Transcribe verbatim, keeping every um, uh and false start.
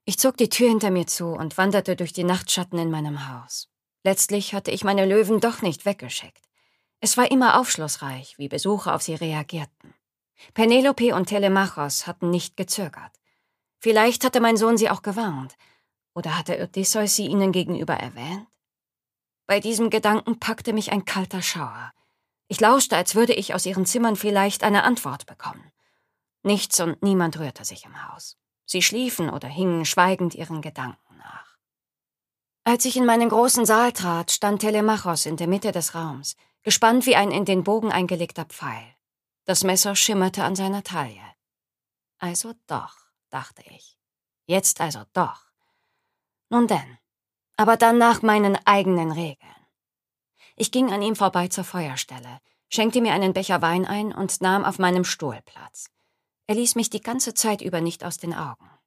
Ich zog die Tür hinter mir zu und wanderte durch die Nachtschatten in meinem Haus. Letztlich hatte ich meine Löwen doch nicht weggeschickt. Es war immer aufschlussreich, wie Besucher auf sie reagierten. Penelope und Telemachos hatten nicht gezögert. Vielleicht hatte mein Sohn sie auch gewarnt. Oder hatte Odysseus sie ihnen gegenüber erwähnt? Bei diesem Gedanken packte mich ein kalter Schauer. Ich lauschte, als würde ich aus ihren Zimmern vielleicht eine Antwort bekommen. Nichts und niemand rührte sich im Haus. Sie schliefen oder hingen schweigend ihren Gedanken nach. Als ich in meinen großen Saal trat, stand Telemachos in der Mitte des Raums, gespannt wie ein in den Bogen eingelegter Pfeil. Das Messer schimmerte an seiner Taille. Also doch, dachte ich. Jetzt also doch. Nun denn, aber dann nach meinen eigenen Regeln. Ich ging an ihm vorbei zur Feuerstelle, schenkte mir einen Becher Wein ein und nahm auf meinem Stuhl Platz. Er ließ mich die ganze Zeit über nicht aus den Augen.